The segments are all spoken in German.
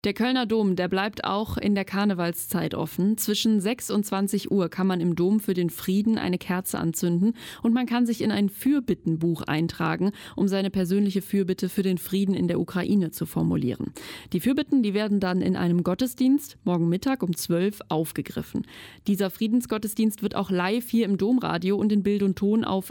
Der Kölner Dom, der bleibt auch in der Karnevalszeit offen. Zwischen 6 und 20 Uhr kann man im Dom für den Frieden eine Kerze anzünden und man kann sich in ein Fürbittenbuch eintragen, um seine persönliche Fürbitte für den Frieden in der Ukraine zu formulieren. Die Fürbitten, die werden dann in einem Gottesdienst morgen Mittag um 12 aufgegriffen. Dieser Friedensgottesdienst wird auch live hier im Domradio und in Bild und Ton auf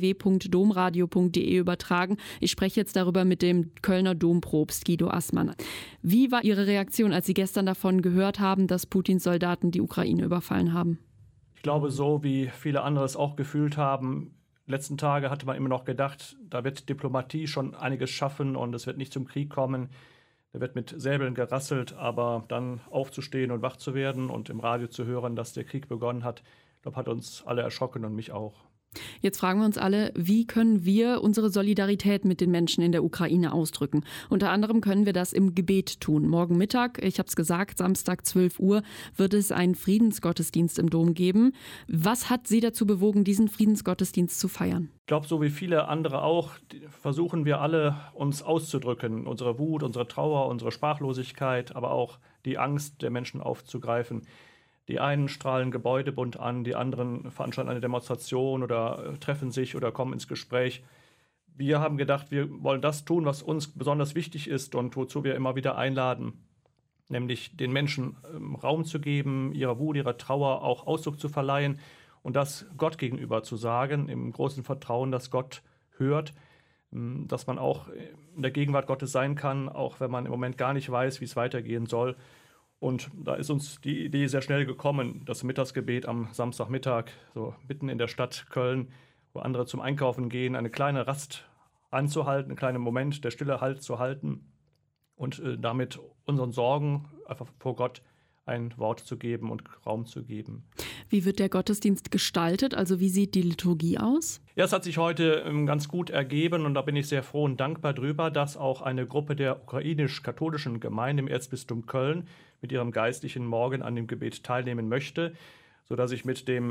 www.domradio.de übertragen. Ich spreche jetzt darüber mit dem Kölner Dompropst Guido Assmann. Wie war Ihre Reaktion, als Sie gestern davon gehört haben, dass Putins Soldaten die Ukraine überfallen haben? Ich glaube, so wie viele andere es auch gefühlt haben, letzten Tage hatte man immer noch gedacht, da wird Diplomatie schon einiges schaffen und es wird nicht zum Krieg kommen. Da wird mit Säbeln gerasselt, aber dann aufzustehen und wach zu werden und im Radio zu hören, dass der Krieg begonnen hat, ich glaube, hat uns alle erschrocken und mich auch. Jetzt fragen wir uns alle, wie können wir unsere Solidarität mit den Menschen in der Ukraine ausdrücken? Unter anderem können wir das im Gebet tun. Morgen Mittag, ich habe es gesagt, Samstag 12 Uhr, wird es einen Friedensgottesdienst im Dom geben. Was hat Sie dazu bewogen, diesen Friedensgottesdienst zu feiern? Ich glaube, so wie viele andere auch, versuchen wir alle, uns auszudrücken. Unsere Wut, unsere Trauer, unsere Sprachlosigkeit, aber auch die Angst der Menschen aufzugreifen. Die einen strahlen Gebäudebunt an, die anderen veranstalten eine Demonstration oder treffen sich oder kommen ins Gespräch. Wir haben gedacht, wir wollen das tun, was uns besonders wichtig ist und wozu wir immer wieder einladen, nämlich den Menschen Raum zu geben, ihrer Wut, ihrer Trauer auch Ausdruck zu verleihen und das Gott gegenüber zu sagen, im großen Vertrauen, dass Gott hört, dass man auch in der Gegenwart Gottes sein kann, auch wenn man im Moment gar nicht weiß, wie es weitergehen soll. Und da ist uns die Idee sehr schnell gekommen, das Mittagsgebet am Samstagmittag, so mitten in der Stadt Köln, wo andere zum Einkaufen gehen, eine kleine Rast anzuhalten, einen kleinen Moment der Stille Halt zu halten und damit unseren Sorgen einfach vor Gott ein Wort zu geben und Raum zu geben. Wie wird der Gottesdienst gestaltet? Also wie sieht die Liturgie aus? Ja, es hat sich heute ganz gut ergeben und da bin ich sehr froh und dankbar drüber, dass auch eine Gruppe der ukrainisch-katholischen Gemeinde im Erzbistum Köln mit ihrem Geistlichen morgen an dem Gebet teilnehmen möchte, sodass ich mit dem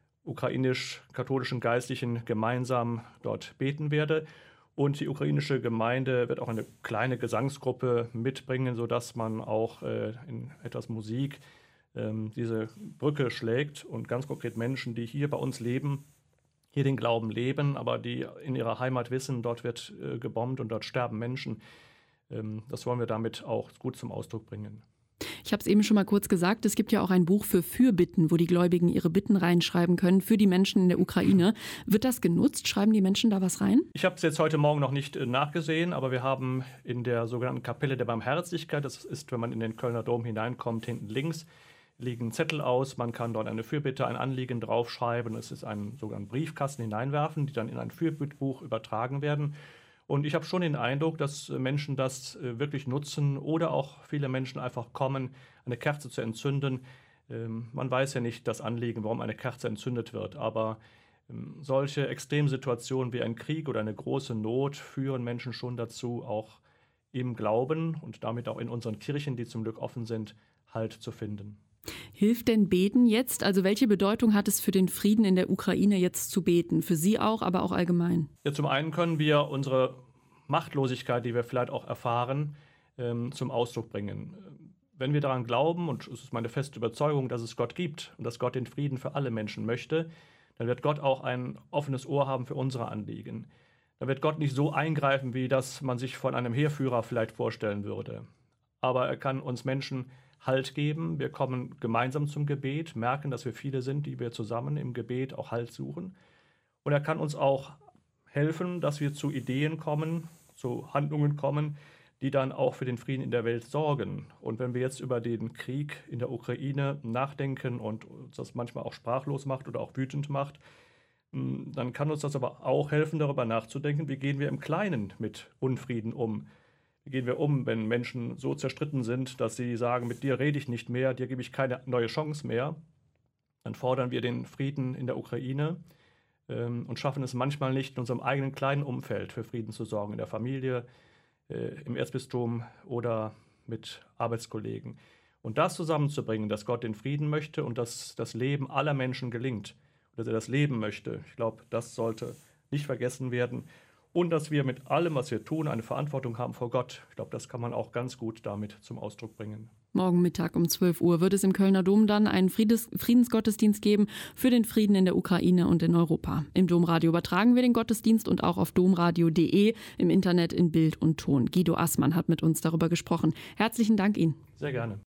ukrainisch-katholischen Geistlichen gemeinsam dort beten werde. Und die ukrainische Gemeinde wird auch eine kleine Gesangsgruppe mitbringen, sodass man auch in etwas Musik diese Brücke schlägt und ganz konkret Menschen, die hier bei uns leben, hier den Glauben leben, aber die in ihrer Heimat wissen, dort wird gebombt und dort sterben Menschen. Das wollen wir damit auch gut zum Ausdruck bringen. Ich habe es eben schon mal kurz gesagt, es gibt ja auch ein Buch für Fürbitten, wo die Gläubigen ihre Bitten reinschreiben können für die Menschen in der Ukraine. Wird das genutzt? Schreiben die Menschen da was rein? Ich habe es jetzt heute Morgen noch nicht nachgesehen, aber wir haben in der sogenannten Kapelle der Barmherzigkeit, das ist, wenn man in den Kölner Dom hineinkommt, hinten links, liegen Zettel aus. Man kann dort eine Fürbitte, ein Anliegen draufschreiben. Es ist ein sogenannten Briefkasten hineinwerfen, die dann in ein Fürbittbuch übertragen werden. Und ich habe schon den Eindruck, dass Menschen das wirklich nutzen oder auch viele Menschen einfach kommen, eine Kerze zu entzünden. Man weiß ja nicht das Anliegen, warum eine Kerze entzündet wird, aber solche Extremsituationen wie ein Krieg oder eine große Not führen Menschen schon dazu, auch im Glauben und damit auch in unseren Kirchen, die zum Glück offen sind, Halt zu finden. Hilft denn Beten jetzt? Also welche Bedeutung hat es für den Frieden in der Ukraine jetzt zu beten? Für Sie auch, aber auch allgemein? Ja, zum einen können wir unsere Machtlosigkeit, die wir vielleicht auch erfahren, zum Ausdruck bringen. Wenn wir daran glauben, und es ist meine feste Überzeugung, dass es Gott gibt und dass Gott den Frieden für alle Menschen möchte, dann wird Gott auch ein offenes Ohr haben für unsere Anliegen. Dann wird Gott nicht so eingreifen, wie das man sich von einem Heerführer vielleicht vorstellen würde. Aber er kann uns Menschen Halt geben. Wir kommen gemeinsam zum Gebet, merken, dass wir viele sind, die wir zusammen im Gebet auch Halt suchen. Und er kann uns auch helfen, dass wir zu Ideen kommen, zu Handlungen kommen, die dann auch für den Frieden in der Welt sorgen. Und wenn wir jetzt über den Krieg in der Ukraine nachdenken und uns das manchmal auch sprachlos macht oder auch wütend macht, dann kann uns das aber auch helfen, darüber nachzudenken, wie gehen wir im Kleinen mit Unfrieden um. Wie gehen wir um, wenn Menschen so zerstritten sind, dass sie sagen, mit dir rede ich nicht mehr, dir gebe ich keine neue Chance mehr. Dann fordern wir den Frieden in der Ukraine und schaffen es manchmal nicht, in unserem eigenen kleinen Umfeld für Frieden zu sorgen, in der Familie, im Erzbistum oder mit Arbeitskollegen. Und das zusammenzubringen, dass Gott den Frieden möchte und dass das Leben aller Menschen gelingt, dass er das Leben möchte, ich glaube, das sollte nicht vergessen werden. und dass wir mit allem, was wir tun, eine Verantwortung haben vor Gott. Ich glaube, das kann man auch ganz gut damit zum Ausdruck bringen. Morgen Mittag um 12 Uhr wird es im Kölner Dom dann einen Friedensgottesdienst geben für den Frieden in der Ukraine und in Europa. Im Domradio übertragen wir den Gottesdienst und auch auf domradio.de im Internet in Bild und Ton. Guido Assmann hat mit uns darüber gesprochen. Herzlichen Dank Ihnen. Sehr gerne.